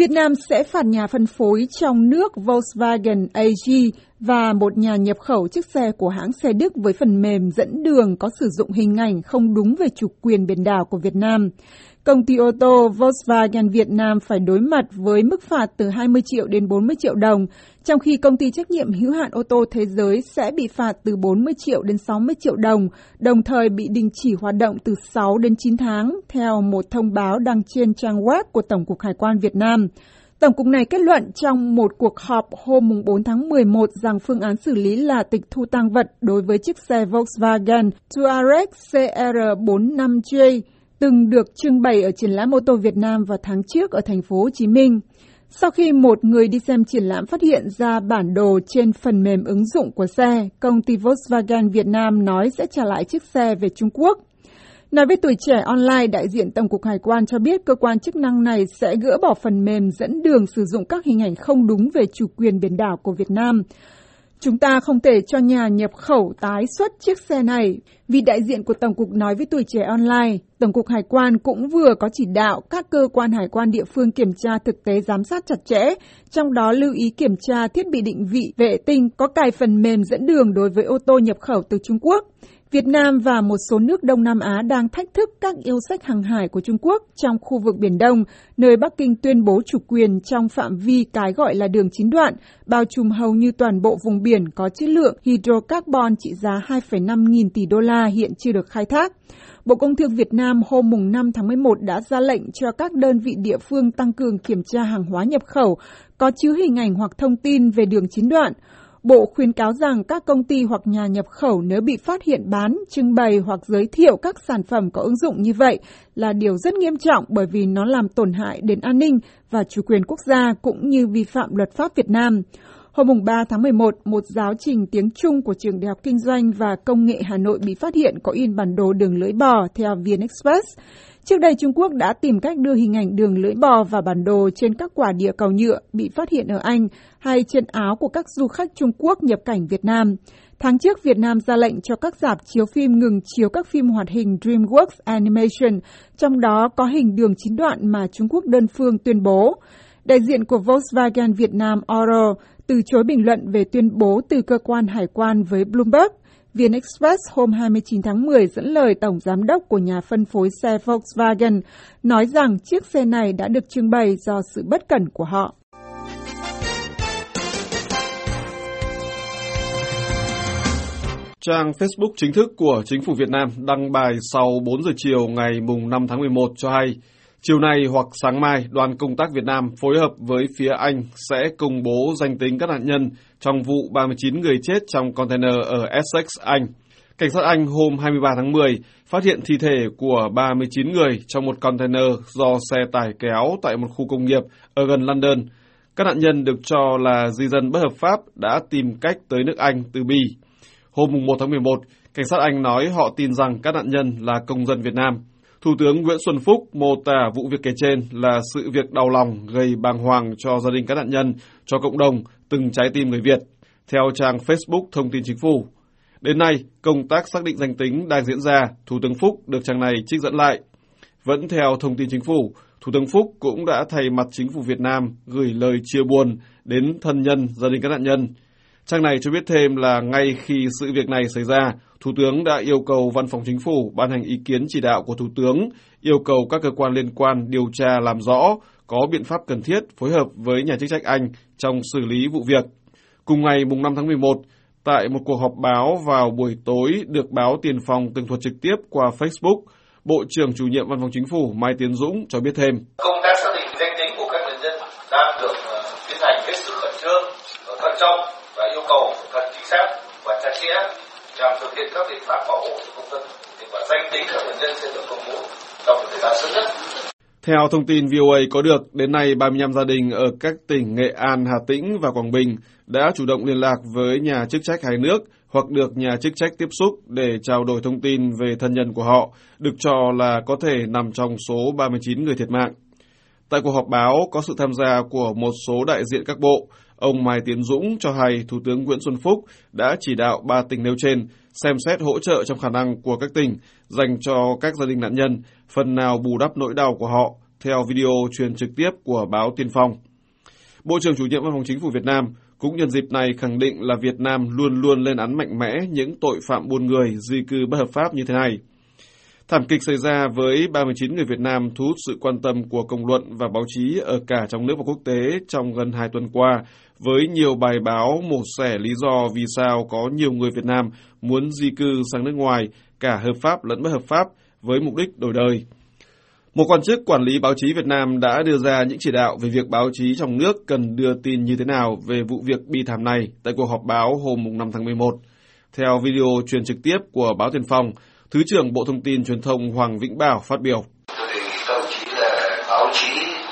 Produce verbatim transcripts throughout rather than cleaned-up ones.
Việt Nam sẽ phạt nhà phân phối trong nước Volkswagen a giê và một nhà nhập khẩu chiếc xe của hãng xe Đức với phần mềm dẫn đường có sử dụng hình ảnh không đúng về chủ quyền biển đảo của Việt Nam. Công ty ô tô Volkswagen Việt Nam phải đối mặt với mức phạt từ hai mươi triệu đến bốn mươi triệu đồng, trong khi công ty trách nhiệm hữu hạn ô tô thế giới sẽ bị phạt từ bốn mươi triệu đến sáu mươi triệu đồng, đồng thời bị đình chỉ hoạt động từ sáu đến chín tháng, theo một thông báo đăng trên trang web của Tổng cục Hải quan Việt Nam. Tổng cục này kết luận trong một cuộc họp hôm bốn tháng mười một rằng phương án xử lý là tịch thu tang vật đối với chiếc xe Volkswagen Touareg C R bốn năm J từng được trưng bày ở triển lãm ô tô Việt Nam vào tháng trước ở thành phố Hồ Chí Minh. Sau khi một người đi xem triển lãm phát hiện ra bản đồ trên phần mềm ứng dụng của xe, công ty Volkswagen Việt Nam nói sẽ trả lại chiếc xe về Trung Quốc. Nói với Tuổi Trẻ Online, đại diện Tổng cục Hải quan cho biết cơ quan chức năng này sẽ gỡ bỏ phần mềm dẫn đường sử dụng các hình ảnh không đúng về chủ quyền biển đảo của Việt Nam. Chúng ta không thể cho nhà nhập khẩu tái xuất chiếc xe này, vì đại diện của Tổng cục nói với Tuổi Trẻ Online, Tổng cục Hải quan cũng vừa có chỉ đạo các cơ quan hải quan địa phương kiểm tra thực tế giám sát chặt chẽ, trong đó lưu ý kiểm tra thiết bị định vị vệ tinh có cài phần mềm dẫn đường đối với ô tô nhập khẩu từ Trung Quốc. Việt Nam và một số nước Đông Nam Á đang thách thức các yêu sách hàng hải của Trung Quốc trong khu vực Biển Đông, nơi Bắc Kinh tuyên bố chủ quyền trong phạm vi cái gọi là đường chín đoạn, bao trùm hầu như toàn bộ vùng biển có trữ lượng hydrocarbon trị giá hai phẩy năm nghìn tỷ đô la hiện chưa được khai thác. Bộ Công Thương Việt Nam hôm năm tháng mười một đã ra lệnh cho các đơn vị địa phương tăng cường kiểm tra hàng hóa nhập khẩu có chứa hình ảnh hoặc thông tin về đường chín đoạn. Bộ khuyến cáo rằng các công ty hoặc nhà nhập khẩu nếu bị phát hiện bán, trưng bày hoặc giới thiệu các sản phẩm có ứng dụng như vậy là điều rất nghiêm trọng bởi vì nó làm tổn hại đến an ninh và chủ quyền quốc gia cũng như vi phạm luật pháp Việt Nam. Hôm ba tháng mười một, một giáo trình tiếng Trung của Trường Đại học Kinh doanh và Công nghệ Hà Nội bị phát hiện có in bản đồ đường lưỡi bò theo VnExpress. Trước đây, Trung Quốc đã tìm cách đưa hình ảnh đường lưỡi bò và bản đồ trên các quả địa cầu nhựa bị phát hiện ở Anh hay trên áo của các du khách Trung Quốc nhập cảnh Việt Nam. Tháng trước, Việt Nam ra lệnh cho các rạp chiếu phim ngừng chiếu các phim hoạt hình DreamWorks Animation, trong đó có hình đường chín đoạn mà Trung Quốc đơn phương tuyên bố. Đại diện của Volkswagen Việt Nam Oro từ chối bình luận về tuyên bố từ cơ quan hải quan với Bloomberg. VnExpress hôm hai mươi chín tháng mười dẫn lời Tổng Giám đốc của nhà phân phối xe Volkswagen nói rằng chiếc xe này đã được trưng bày do sự bất cẩn của họ. Trang Facebook chính thức của Chính phủ Việt Nam đăng bài sau bốn giờ chiều ngày năm tháng mười một cho hay, chiều nay hoặc sáng mai, đoàn công tác Việt Nam phối hợp với phía Anh sẽ công bố danh tính các nạn nhân trong vụ ba mươi chín người chết trong container ở Essex, Anh. Cảnh sát Anh hôm hai mươi ba tháng mười phát hiện thi thể của ba mươi chín người trong một container do xe tải kéo tại một khu công nghiệp ở gần London. Các nạn nhân được cho là di dân bất hợp pháp đã tìm cách tới nước Anh từ Bỉ. Hôm một tháng mười một, cảnh sát Anh nói họ tin rằng các nạn nhân là công dân Việt Nam. Thủ tướng Nguyễn Xuân Phúc mô tả vụ việc kể trên là sự việc đau lòng gây bàng hoàng cho gia đình các nạn nhân, cho cộng đồng, từng trái tim người Việt. Theo trang Facebook Thông tin Chính phủ, đến nay, công tác xác định danh tính đang diễn ra, Thủ tướng Phúc được trang này trích dẫn lại. Vẫn theo Thông tin Chính phủ, Thủ tướng Phúc cũng đã thay mặt Chính phủ Việt Nam gửi lời chia buồn đến thân nhân, gia đình các nạn nhân. Trang này cho biết thêm là ngay khi sự việc này xảy ra, Thủ tướng đã yêu cầu Văn phòng Chính phủ ban hành ý kiến chỉ đạo của Thủ tướng, yêu cầu các cơ quan liên quan điều tra làm rõ, có biện pháp cần thiết phối hợp với nhà chức trách Anh trong xử lý vụ việc. Cùng ngày năm tháng mười một, tại một cuộc họp báo vào buổi tối được báo Tiền Phong tường thuật trực tiếp qua Facebook, Bộ trưởng Chủ nhiệm Văn phòng Chính phủ Mai Tiến Dũng cho biết thêm. Công tác xác định danh tính của các nạn nhân đang được tiến hành hết sức khẩn trương, thận trọng và yêu cầu thật chính xác và chặt chẽ nhằm thực hiện các biện pháp bảo hộ cho công dân, và danh tính các nạn nhân sẽ được công bố trong thời gian sớm nhất. Theo thông tin vê o a có được, đến nay ba mươi lăm gia đình ở các tỉnh Nghệ An, Hà Tĩnh và Quảng Bình đã chủ động liên lạc với nhà chức trách hai nước hoặc được nhà chức trách tiếp xúc để trao đổi thông tin về thân nhân của họ, được cho là có thể nằm trong số ba mươi chín người thiệt mạng. Tại cuộc họp báo có sự tham gia của một số đại diện các bộ, ông Mai Tiến Dũng cho hay Thủ tướng Nguyễn Xuân Phúc đã chỉ đạo ba tỉnh nêu trên xem xét hỗ trợ trong khả năng của các tỉnh dành cho các gia đình nạn nhân, phần nào bù đắp nỗi đau của họ, theo video truyền trực tiếp của báo Tiên Phong. Bộ trưởng chủ nhiệm Văn phòng Chính phủ Việt Nam cũng nhân dịp này khẳng định là Việt Nam luôn luôn lên án mạnh mẽ những tội phạm buôn người, di cư bất hợp pháp như thế này. Thảm kịch xảy ra với ba mươi chín người Việt Nam thu hút sự quan tâm của công luận và báo chí ở cả trong nước và quốc tế trong gần hai tuần qua, với nhiều bài báo mổ xẻ lý do vì sao có nhiều người Việt Nam muốn di cư sang nước ngoài, cả hợp pháp lẫn bất hợp pháp, với mục đích đổi đời. Một quan chức quản lý báo chí Việt Nam đã đưa ra những chỉ đạo về việc báo chí trong nước cần đưa tin như thế nào về vụ việc bi thảm này tại cuộc họp báo hôm năm tháng mười một. Theo video truyền trực tiếp của báo Tiên Phong, Thứ trưởng Bộ Thông tin Truyền thông Hoàng Vĩnh Bảo phát biểu. Tôi đề nghị các đồng chí là báo chí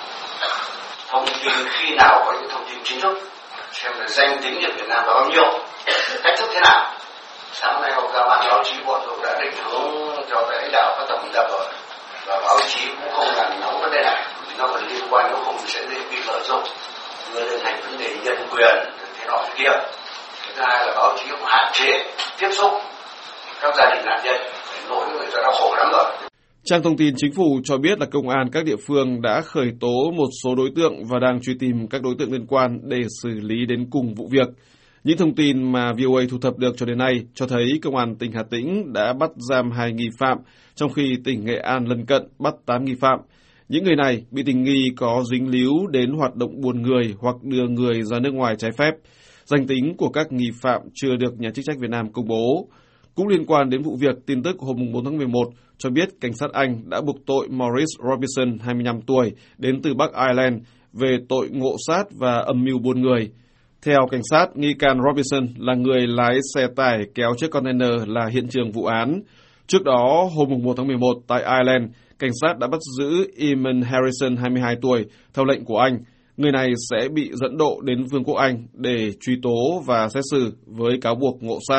thông tin khi nào có những thông tin chính thức, xem là danh tính ở Việt Nam là bao nhiêu, cách thức thế nào. Sáng nay hôm ra ban báo chí bộ cũng đã định hướng cho các lãnh đạo các tổng biên tập rồi, và báo chí cũng không làm nóng vấn đề này, vì nó còn liên quan, nó không sẽ bị lợi dụng đưa lên thành vấn đề nhân quyền thế nọ thế kia. Thứ hai là báo chí cũng hạn chế tiếp xúc các gia đình nạn nhân, nỗi người ta đã khổ lắm rồi. Trang thông tin Chính phủ cho biết là công an các địa phương đã khởi tố một số đối tượng và đang truy tìm các đối tượng liên quan để xử lý đến cùng vụ việc. Những thông tin mà vê o a thu thập được cho đến nay cho thấy Công an tỉnh Hà Tĩnh đã bắt giam hai nghi phạm, trong khi tỉnh Nghệ An lân cận bắt tám nghi phạm. Những người này bị tình nghi có dính líu đến hoạt động buôn người hoặc đưa người ra nước ngoài trái phép. Danh tính của các nghi phạm chưa được nhà chức trách Việt Nam công bố. Cũng liên quan đến vụ việc, tin tức hôm bốn tháng mười một cho biết cảnh sát Anh đã buộc tội Maurice Robinson, hai mươi lăm tuổi, đến từ Bắc Ireland về tội ngộ sát và âm mưu buôn người. Theo cảnh sát, nghi can Robinson là người lái xe tải kéo chiếc container là hiện trường vụ án. Trước đó, hôm một tháng mười một tại Ireland, cảnh sát đã bắt giữ Eamon Harrison, hai mươi hai tuổi, theo lệnh của Anh. Người này sẽ bị dẫn độ đến Vương quốc Anh để truy tố và xét xử với cáo buộc ngộ sát.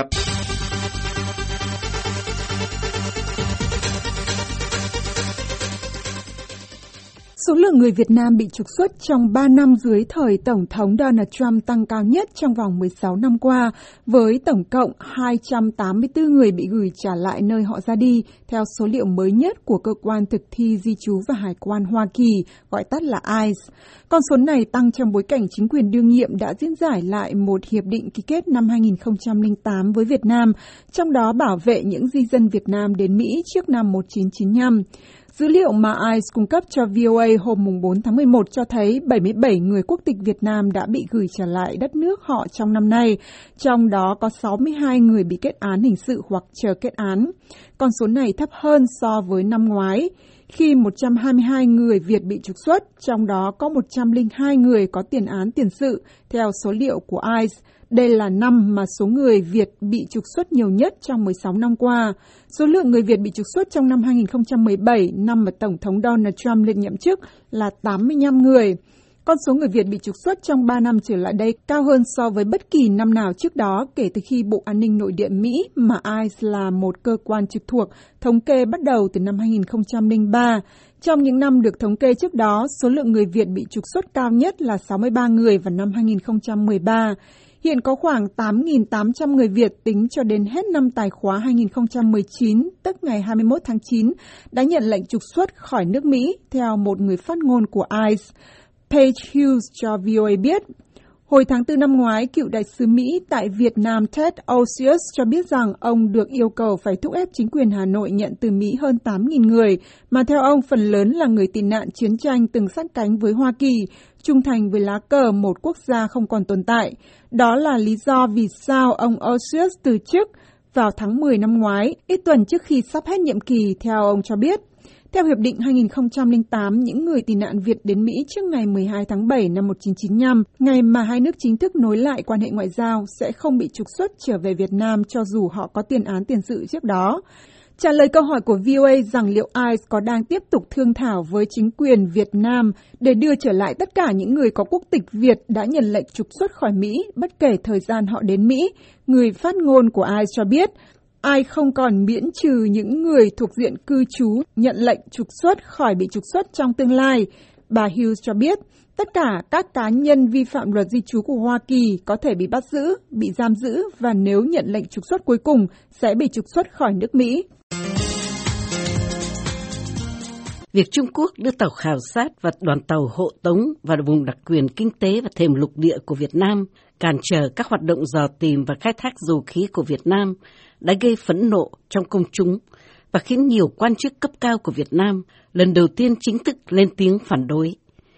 Số lượng người Việt Nam bị trục xuất trong ba năm dưới thời Tổng thống Donald Trump tăng cao nhất trong vòng mười sáu năm qua, với tổng cộng hai trăm tám mươi tư người bị gửi trả lại nơi họ ra đi, theo số liệu mới nhất của Cơ quan Thực thi Di trú và Hải quan Hoa Kỳ, gọi tắt là i xê e. Con số này tăng trong bối cảnh chính quyền đương nhiệm đã diễn giải lại một hiệp định ký kết năm hai nghìn không trăm lẻ tám với Việt Nam, trong đó bảo vệ những di dân Việt Nam đến Mỹ trước năm một nghìn chín trăm chín mươi lăm. Dữ liệu mà i xê e cung cấp cho vê o a hôm bốn tháng mười một cho thấy bảy mươi bảy người quốc tịch Việt Nam đã bị gửi trở lại đất nước họ trong năm nay, trong đó có sáu mươi hai người bị kết án hình sự hoặc chờ kết án. Con số này thấp hơn so với năm ngoái, khi một trăm hai mươi hai người Việt bị trục xuất, trong đó có một trăm lẻ hai người có tiền án tiền sự, theo số liệu của i xê e. Đây là năm mà số người Việt bị trục xuất nhiều nhất trong mười sáu năm qua. Số lượng người Việt bị trục xuất trong năm hai nghìn không trăm mười bảy, năm mà Tổng thống Donald Trump lên nhậm chức, là tám mươi lăm người. Con số người Việt bị trục xuất trong ba năm trở lại đây cao hơn so với bất kỳ năm nào trước đó kể từ khi Bộ An ninh Nội địa Mỹ, mà i xê e là một cơ quan trực thuộc, thống kê bắt đầu từ năm hai nghìn không trăm lẻ ba. Trong những năm được thống kê trước đó, số lượng người Việt bị trục xuất cao nhất là sáu mươi ba người vào năm hai nghìn không trăm mười ba. Hiện có khoảng tám nghìn tám trăm người Việt tính cho đến hết năm tài khóa hai nghìn không trăm mười chín, tức ngày hai mươi mốt tháng chín, đã nhận lệnh trục xuất khỏi nước Mỹ, theo một người phát ngôn của i xê e. Paige Hughes cho vê o a biết. Hồi tháng tư năm ngoái, cựu đại sứ Mỹ tại Việt Nam Ted Osius cho biết rằng ông được yêu cầu phải thúc ép chính quyền Hà Nội nhận từ Mỹ hơn tám nghìn người, mà theo ông phần lớn là người tị nạn chiến tranh từng sát cánh với Hoa Kỳ, trung thành với lá cờ một quốc gia không còn tồn tại. Đó là lý do vì sao ông Osius từ chức vào tháng mười năm ngoái, ít tuần trước khi sắp hết nhiệm kỳ, theo ông cho biết. Theo Hiệp định hai nghìn không trăm lẻ tám, những người tị nạn Việt đến Mỹ trước ngày mười hai tháng bảy năm một nghìn chín trăm chín mươi lăm, ngày mà hai nước chính thức nối lại quan hệ ngoại giao, sẽ không bị trục xuất trở về Việt Nam cho dù họ có tiền án tiền sự trước đó. Trả lời câu hỏi của vê o a rằng liệu i xê e có đang tiếp tục thương thảo với chính quyền Việt Nam để đưa trở lại tất cả những người có quốc tịch Việt đã nhận lệnh trục xuất khỏi Mỹ, bất kể thời gian họ đến Mỹ, người phát ngôn của i xê e cho biết, ai không còn miễn trừ những người thuộc diện cư trú nhận lệnh trục xuất khỏi bị trục xuất trong tương lai. Bà Hughes cho biết, tất cả các cá nhân vi phạm luật di trú của Hoa Kỳ có thể bị bắt giữ, bị giam giữ và nếu nhận lệnh trục xuất cuối cùng sẽ bị trục xuất khỏi nước Mỹ. Việc Trung Quốc đưa tàu khảo sát và đoàn tàu hộ tống vào vùng đặc quyền kinh tế và thềm lục địa của Việt Nam, cản trở các hoạt động dò tìm và khai thác dầu khí của Việt Nam, đã gây phẫn nộ trong công chúng và khiến nhiều quan chức cấp cao của Việt Nam lần đầu tiên chính thức lên tiếng phản đối.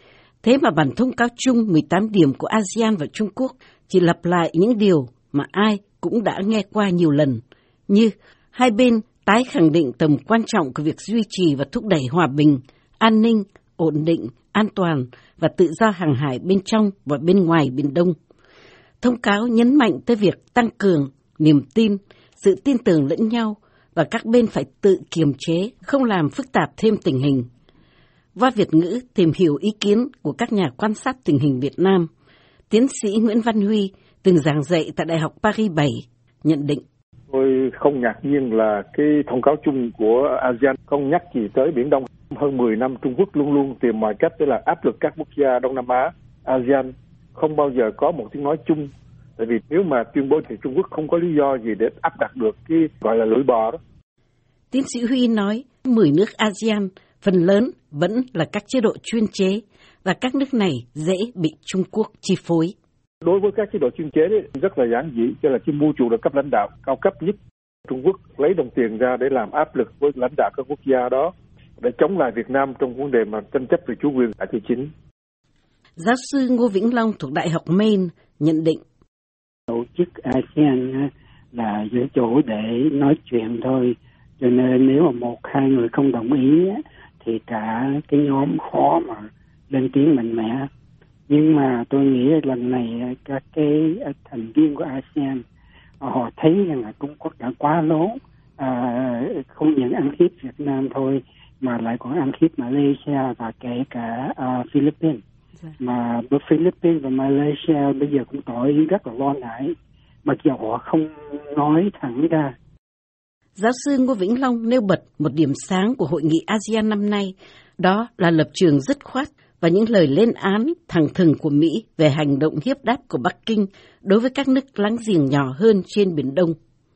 Thế mà bản thông cáo chung mười tám điểm của a sê an và Trung Quốc chỉ lặp lại những điều mà ai cũng đã nghe qua nhiều lần, như hai bên tái khẳng định tầm quan trọng của việc duy trì và thúc đẩy hòa bình, an ninh, ổn định, an toàn và tự do hàng hải bên trong và bên ngoài Biển Đông. Thông cáo nhấn mạnh tới việc tăng cường niềm tin, sự tin tưởng lẫn nhau và các bên phải tự kiềm chế, không làm phức tạp thêm tình hình. Và Việt ngữ tìm hiểu ý kiến của các nhà quan sát tình hình Việt Nam, tiến sĩ Nguyễn Văn Huy từng giảng dạy tại Đại học Paris bảy nhận định. Tôi không ngạc nhiên là cái thông cáo chung của a sê an không nhắc gì tới Biển Đông. Hơn mười năm Trung Quốc luôn luôn tìm mọi cách để là áp lực các quốc gia Đông Nam Á. a sê an không bao giờ có một tiếng nói chung. Tại vì nếu mà tuyên bố thì Trung Quốc không có lý do gì để áp đặt được cái gọi là lưỡi bò đó. Tiến sĩ Huy nói mười nước a sê an phần lớn vẫn là các chế độ chuyên chế và các nước này dễ bị Trung Quốc chi phối. Đối với các chế độ chuyên chế đấy, rất là giản dị, cho là chỉ mua chuộc được cấp lãnh đạo cao cấp nhất. Trung Quốc lấy đồng tiền ra để làm áp lực với lãnh đạo các quốc gia đó để chống lại Việt Nam trong vấn đề mà tranh chấp về chủ quyền tại thị chính. Giáo sư Ngô Vĩnh Long thuộc Đại học Maine nhận định. Tổ chức a sê an là giữ chỗ để nói chuyện thôi, cho nên nếu mà một hai người không đồng ý thì cả cái nhóm khó mà lên tiếng mạnh mẽ. Nhưng mà tôi nghĩ lần này các cái thành viên của a sê an họ thấy rằng là Trung Quốc đã quá lố, à, không những ăn hiếp Việt Nam thôi mà lại còn ăn hiếp Malaysia và kể cả uh, Philippines. Mà Philippines và Malaysia bây giờ cũng tỏ ý rất là lo ngại, mặc dù họ không nói thẳng ra. Giáo sư Ngô Vĩnh Long nêu bật một điểm sáng của hội nghị a sê an năm nay, đó là lập trường dứt khoát và những lời lên án thẳng thừng của Mỹ về hành động hiếp đáp của Bắc Kinh đối với các nước láng giềng nhỏ hơn trên Biển Đông.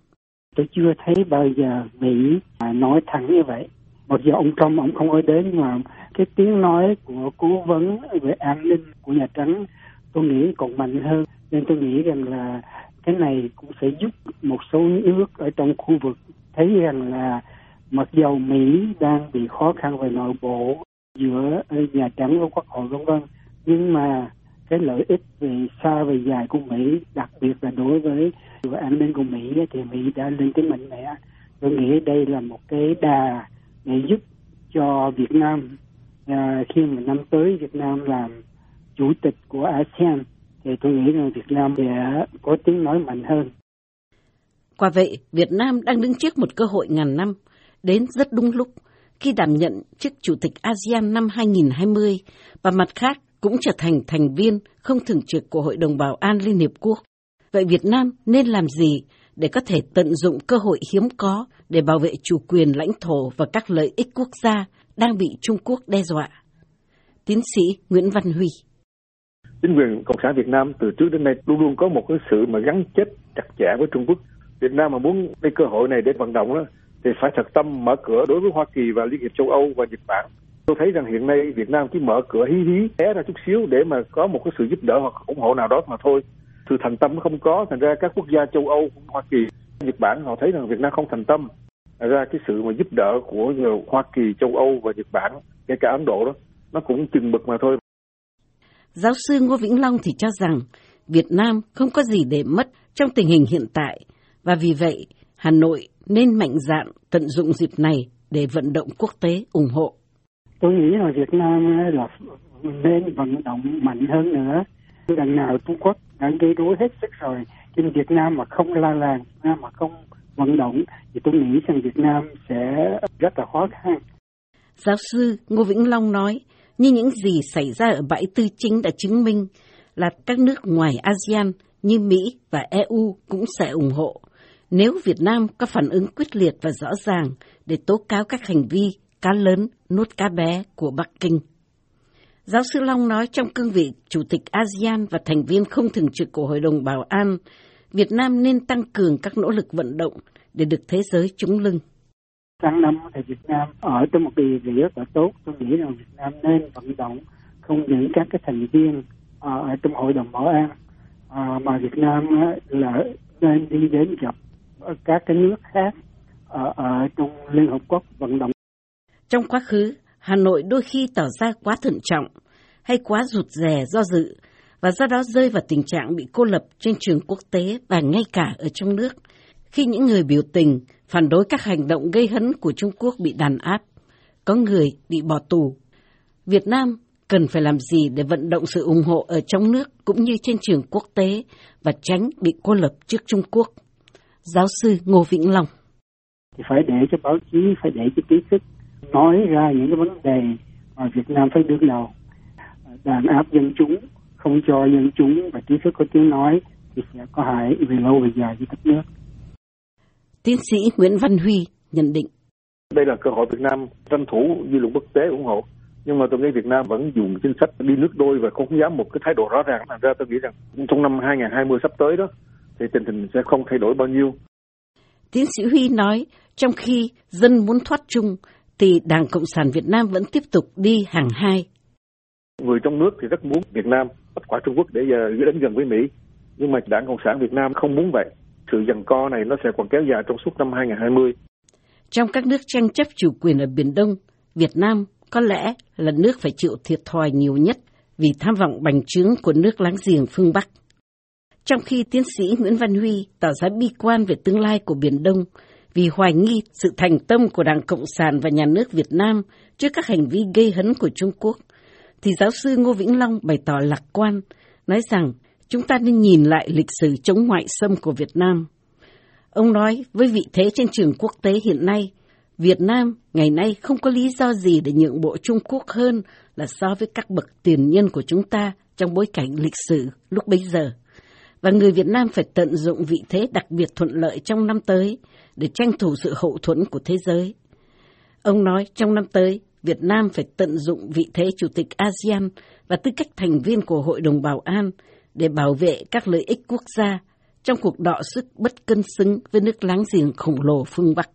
Tôi chưa thấy bao giờ Mỹ nói thẳng như vậy. Một giờ ông Trump ông không nói đến, nhưng mà cái tiếng nói của cố vấn về an ninh của Nhà Trắng tôi nghĩ còn mạnh hơn. Nên tôi nghĩ rằng là cái này cũng sẽ giúp một số nước ở trong khu vực thấy rằng là mặc dầu Mỹ đang bị khó khăn về nội bộ giữa Nhà Trắng và Quốc hội vân vân, nhưng mà cái lợi ích về xa về dài của Mỹ, đặc biệt là đối với an ninh của Mỹ thì Mỹ đã lên tiếng mạnh mẽ. Tôi nghĩ đây là một cái đà để giúp cho Việt Nam à, khi mà năm tới Việt Nam làm chủ tịch của a sê an thì tôi nghĩ rằng Việt Nam sẽ có tiếng nói mạnh hơn. Quả vậy, Việt Nam đang đứng trước một cơ hội ngàn năm, đến rất đúng lúc khi đảm nhận chức chủ tịch a sê an năm hai nghìn không trăm hai mươi và mặt khác cũng trở thành thành viên không thường trực của Hội đồng Bảo an Liên Hiệp Quốc. Vậy Việt Nam nên làm gì để có thể tận dụng cơ hội hiếm có để bảo vệ chủ quyền lãnh thổ và các lợi ích quốc gia đang bị Trung Quốc đe dọa? Tiến sĩ Nguyễn Văn Huy. Chính quyền Cộng sản Việt Nam từ trước đến nay luôn luôn có một cái sự mà gắn kết chặt chẽ với Trung Quốc. Việt Nam mà muốn lấy cơ hội này để vận động đó, thì phải thật tâm mở cửa đối với Hoa Kỳ và Liên hiệp châu Âu và Nhật Bản. Tôi thấy rằng hiện nay Việt Nam chỉ mở cửa hí hí té ra chút xíu để mà có một cái sự giúp đỡ hoặc ủng hộ nào đó mà thôi. Sự thành tâm không có, thành ra các quốc gia châu Âu, Hoa Kỳ, Nhật Bản họ thấy rằng Việt Nam không thành tâm. Thành ra cái sự mà giúp đỡ của Hoa Kỳ, châu Âu và Nhật Bản, kể cả Ấn Độ đó, nó cũng chừng mực mà thôi. Giáo sư Ngô Vĩnh Long thì cho rằng Việt Nam không có gì để mất trong tình hình hiện tại và vì vậy Hà Nội nên mạnh dạn tận dụng dịp này để vận động quốc tế ủng hộ. Tôi nghĩ là Việt Nam là nên vận động mạnh hơn nữa. Đằng nào Trung Quốc đã gây rối hết sức rồi, nhưng Việt Nam mà không la làng, Việt Nam mà không vận động thì tôi nghĩ rằng Việt Nam sẽ rất là khó khăn. Giáo sư Ngô Vĩnh Long nói, như những gì xảy ra ở bãi Tư Chính đã chứng minh là các nước ngoài a sê an như Mỹ và e u cũng sẽ ủng hộ nếu Việt Nam có phản ứng quyết liệt và rõ ràng để tố cáo các hành vi cá lớn nuốt cá bé của Bắc Kinh. Giáo sư Long nói trong cương vị Chủ tịch a sê an và thành viên không thường trực của Hội đồng Bảo an, Việt Nam nên tăng cường các nỗ lực vận động để được thế giới trúng lưng. Sang năm thì Việt Nam ở trong một địa vị rất là tốt. Tôi nghĩ rằng Việt Nam nên vận động không những các cái thành viên ở trong Hội đồng Bảo an à, mà Việt Nam là nên đi đến gặp các cái nước khác ở, ở trong Liên Hợp Quốc vận động. Trong quá khứ, Hà Nội đôi khi tỏ ra quá thận trọng hay quá rụt rè do dự và do đó rơi vào tình trạng bị cô lập trên trường quốc tế và ngay cả ở trong nước khi những người biểu tình phản đối các hành động gây hấn của Trung Quốc bị đàn áp, có người bị bỏ tù. Việt Nam cần phải làm gì để vận động sự ủng hộ ở trong nước cũng như trên trường quốc tế và tránh bị cô lập trước Trung Quốc? Giáo sư Ngô Vĩnh Long. Thì phải để cho báo chí, phải để cho trí thức nói ra những cái vấn đề mà Việt Nam phải đương đầu. Đàn áp dân chúng, không cho dân chúng và trí thức có tiếng nói thì sẽ có hại về lâu về dài với đất nước. Tiến sĩ Nguyễn Văn Huy nhận định. Đây là cơ hội Việt Nam tranh thủ dư luận quốc tế ủng hộ. Nhưng mà tôi nghĩ Việt Nam vẫn dùng chính sách đi nước đôi và không dám một cái thái độ rõ ràng. Thành ra tôi nghĩ rằng trong năm hai không hai không sắp tới đó thì tình hình sẽ không thay đổi bao nhiêu. Tiến sĩ Huy nói, trong khi dân muốn thoát chung thì Đảng Cộng sản Việt Nam vẫn tiếp tục đi hàng hai. Người trong nước thì rất muốn Việt Nam bắt quả Trung Quốc để đến gần với Mỹ. Nhưng mà Đảng Cộng sản Việt Nam không muốn vậy. Sự giằng co này nó sẽ còn kéo dài trong suốt năm hai không hai không. Trong các nước tranh chấp chủ quyền ở Biển Đông, Việt Nam có lẽ là nước phải chịu thiệt thòi nhiều nhất vì tham vọng bành trướng của nước láng giềng phương Bắc. Trong khi tiến sĩ Nguyễn Văn Huy tỏ ra bi quan về tương lai của Biển Đông vì hoài nghi sự thành tâm của Đảng Cộng sản và nhà nước Việt Nam trước các hành vi gây hấn của Trung Quốc, thì giáo sư Ngô Vĩnh Long bày tỏ lạc quan, nói rằng chúng ta nên nhìn lại lịch sử chống ngoại xâm của Việt Nam. Ông nói với vị thế trên trường quốc tế hiện nay, Việt Nam ngày nay không có lý do gì để nhượng bộ Trung Quốc hơn là so với các bậc tiền nhân của chúng ta trong bối cảnh lịch sử lúc bấy giờ. Và người Việt Nam phải tận dụng vị thế đặc biệt thuận lợi trong năm tới để tranh thủ sự hậu thuẫn của thế giới. Ông nói trong năm tới, Việt Nam phải tận dụng vị thế Chủ tịch a sê an và tư cách thành viên của Hội đồng Bảo an để bảo vệ các lợi ích quốc gia trong cuộc đọ sức bất cân xứng với nước láng giềng khổng lồ phương Bắc.